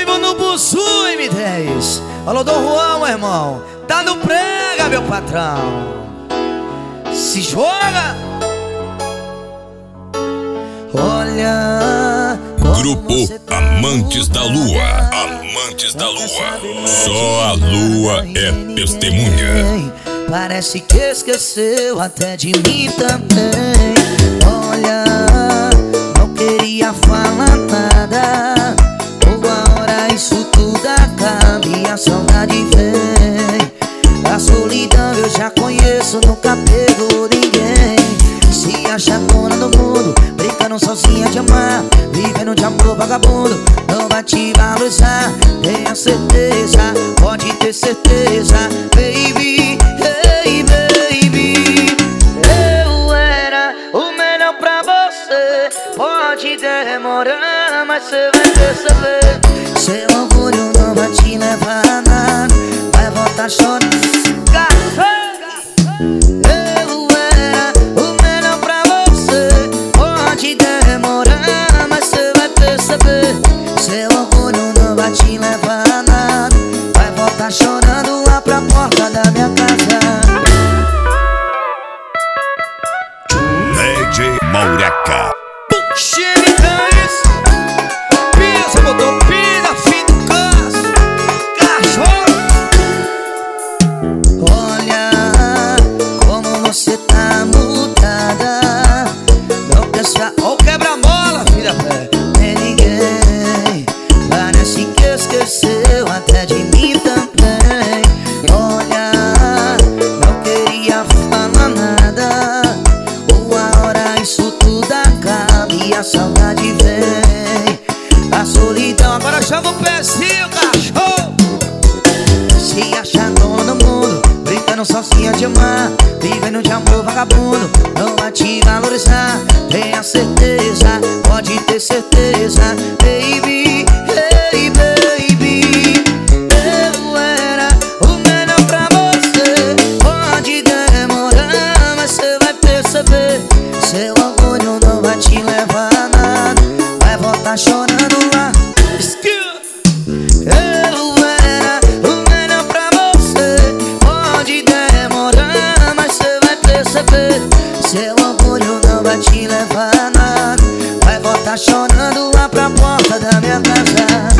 vivo no Buzu M10. Alô, Dom Juan, meu irmão. Tá no prega, meu patrão. Se joga. Olha. Grupo Amantes da Lua. Amantes da Lua. Só a lua é testemunha. Parece que esqueceu até de mim também. Olha, não queria falar nada. Uma hora isso tudo acaba e a saudade vem. A solidão eu já conheço, nunca pego ninguém. Se acha dona do mundo, brincando sozinha de amar, vivendo de amor vagabundo, não vai te valorizar. Tenha certeza, pode ter certeza, baby. Hey baby, eu era o melhor pra você. Pode demorar, mas cê vai perceber. Seu orgulho não vai te levar a nada, vai voltar chorando. Eu era o melhor pra você. Pode demorar, mas cê vai perceber. Seu orgulho não vai te levar a nada, vai voltar chorando lá pra porta da minha casa. DJ Maureca. Xericanes, pisa, botou pina, fim do caso, cachorro. Olha como você tá mudada. Não pensa, ó, quebra-mola, filha velha. Nem ninguém, parece que esqueceu até de mim também. Olha, não queria falar nada. Uma hora isso tudo acaba e a saudade vem. A solidão agora chama o pezinho, cachorro. Se acha dona do mundo, brincando sozinha de amar, vivendo de amor vagabundo, não vai te valorizar. Tenha certeza, pode ter certeza, baby. Hey baby, eu era o melhor pra você. Pode demorar, mas cê vai perceber. Seu orgulho não vai te levar a nada, vai voltar chorando lá. Eu era o melhor pra você. Pode demorar, mas cê vai perceber. Seu orgulho não vai te levar a nada, vai voltar chorando lá pra porta da minha casa.